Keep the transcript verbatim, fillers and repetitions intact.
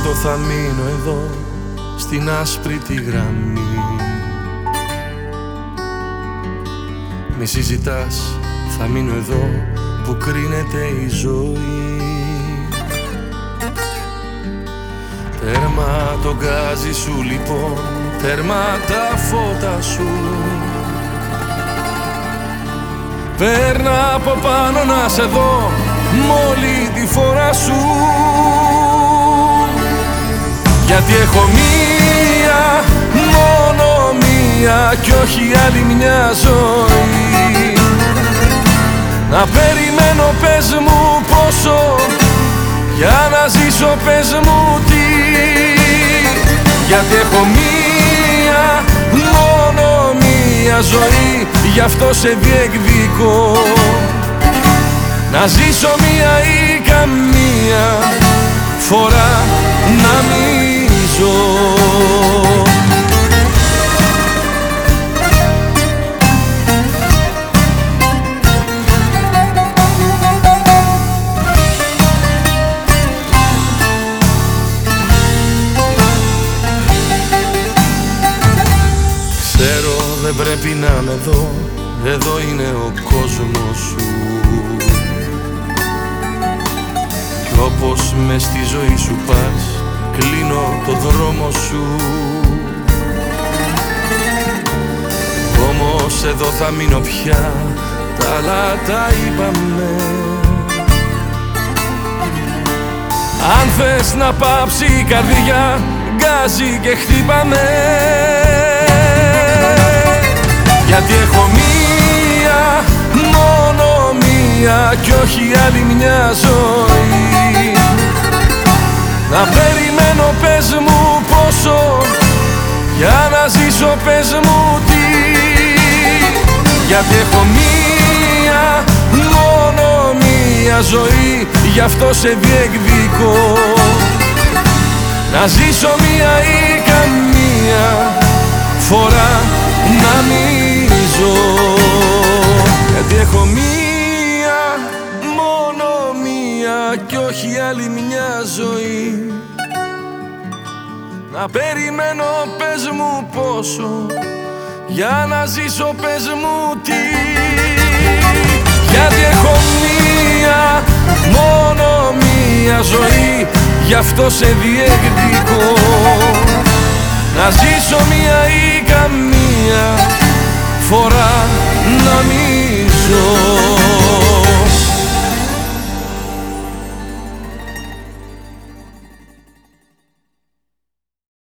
πρώτο θα μείνω εδώ στην άσπρη τη γραμμή. Μη συζητάς, θα μείνω εδώ που κρίνεται η ζωή. Τέρμα το γκάζι σου λοιπόν, τέρμα τα φώτα σου. Παίρνα από πάνω να σε δω μόλι τη φορά σου. Γιατί έχω μία, μόνο μία κι όχι άλλη μια ζωή. Να περιμένω πες μου πόσο, για να ζήσω πες μου τι. Γιατί έχω μία, μόνο μία ζωή, γι' αυτό σε διεκδικώ. Να ζήσω μία ή καμία φορά να μην ζω. Ξέρω δεν πρέπει να είμαι εδώ, εδώ είναι ο κόσμος σου. Κι όπως μες στη ζωή σου πας, κλείνω το δρόμο σου. Όμως εδώ θα μείνω πια, τα άλλα τα είπαμε. Αν θες να πάψει η καρδιά, γκάζι και χτύπαμε. Γιατί έχω μία, μόνο μία κι όχι άλλη μια ζωή. Να περιμένω πες μου πόσο, για να ζήσω πες μου τι. Γιατί έχω μία, μόνο μία ζωή, γι' αυτό σε διεκδικώ. Να ζήσω μία ή καμία φορά να μην ζω. Γιατί έχω μία, μόνο μία κι όχι άλλη μια ζωή. Να περιμένω πες μου πόσο, για να ζήσω πες μου τι. Γιατί έχω μία, μόνο μία ζωή, γι' αυτό σε διεκδικώ. Να ζήσω μία ή καμία φορά να μην ζω.